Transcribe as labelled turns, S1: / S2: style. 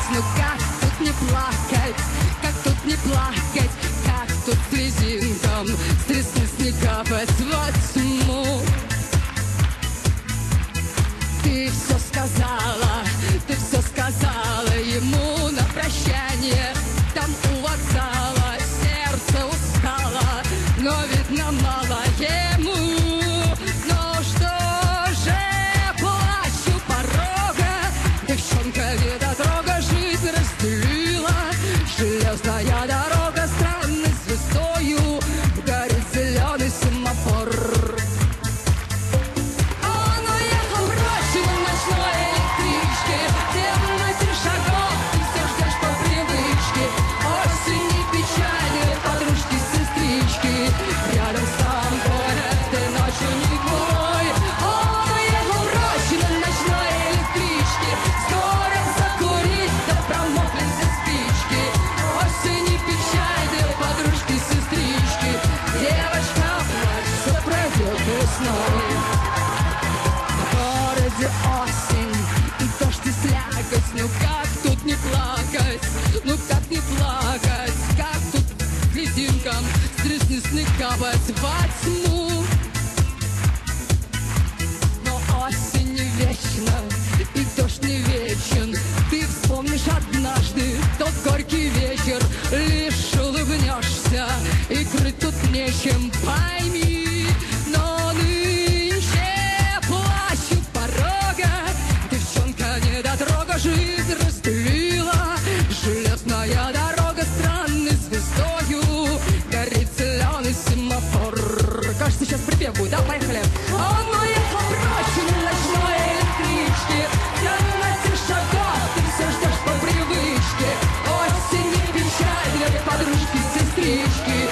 S1: Ну как тут не плакать, как тут не плакать, как тут с резинком стряснуть не капать во тьму. Ты все сказала ему на прощание. Там у вокзала сердце устало, но видно мало ему. Ну что же, плачу порога, девчонка недотрога жизнь разделила. Железная дорога странной звездою, горит зеленый семафор. Он уехал прочь на ночной электричке, 17 шагов, ты все ждешь по привычке. Осень и печали, подружки-сестрички, рядом с тобой этой ночью не мой. Он уехал прочь на ночной электричке, скоро закурить, да промокли все спички. Осень и печали, подружки-сестрички, девочка, плачь, все пройдет весной. В городе осень, и дождь и слякоть. Ну как тут не плакать, ну как не плакать, как тут резинкам стрясни снег капать во тьму. Но осень не вечна, и дождь не вечен. Ты вспомнишь однажды тот горький вечер, лишь улыбнешься, и крыть тут нечем, пойми. Но нынче плачу порога, девчонка недотрога жизнь разделила. Железная дорога странной звездою, горит зеленый семафор. Кажется, сейчас припев будет, да? Поехали. Он уехал прочь на ночной электричке, 17 шагов, ты все ждешь по привычке. Осень и печаль, подружки-сестрички,